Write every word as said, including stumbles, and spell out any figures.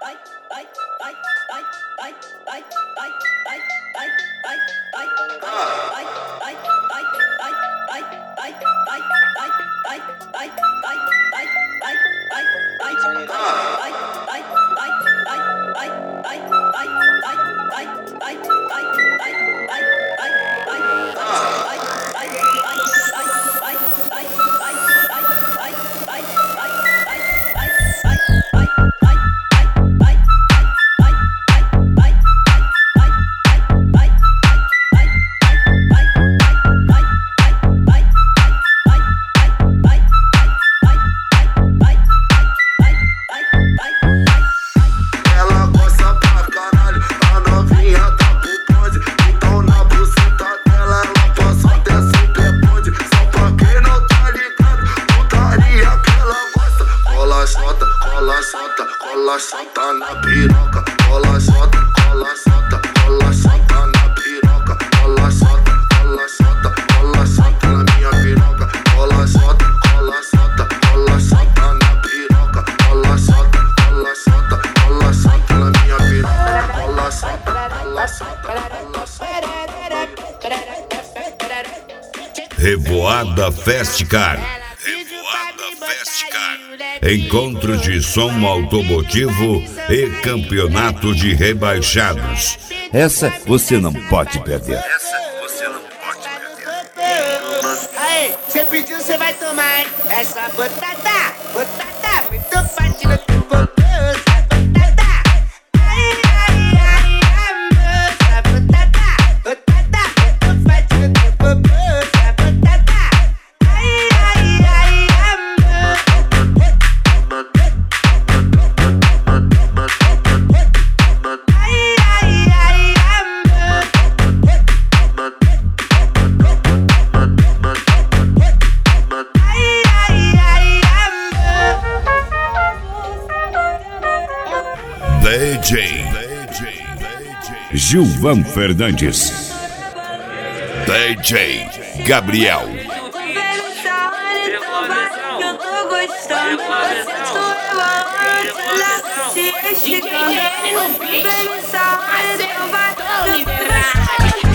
Cola, solta na piroca, cola, solta, cola, solta, cola, solta na piroca, cola, solta, cola, solta, cola, solta na minha piroca, cola, solta, cola, solta, cola, solta na piroca, cola, solta, cola, solta, cola, solta na minha piroca, cola, solta, cola, solta, cola, solta. Revoada Festcar. Encontro de som automotivo e campeonato de rebaixados. Essa você não pode perder. Essa você não pode perder. Aê, você pediu, você vai tomar, hein? Essa batata, batata, muito batida com bogoso. D J Gilvan Fernandes, D J Gabriel. Eu tô gostando, você sou eu, se esticar, vem nessa hora, então vai,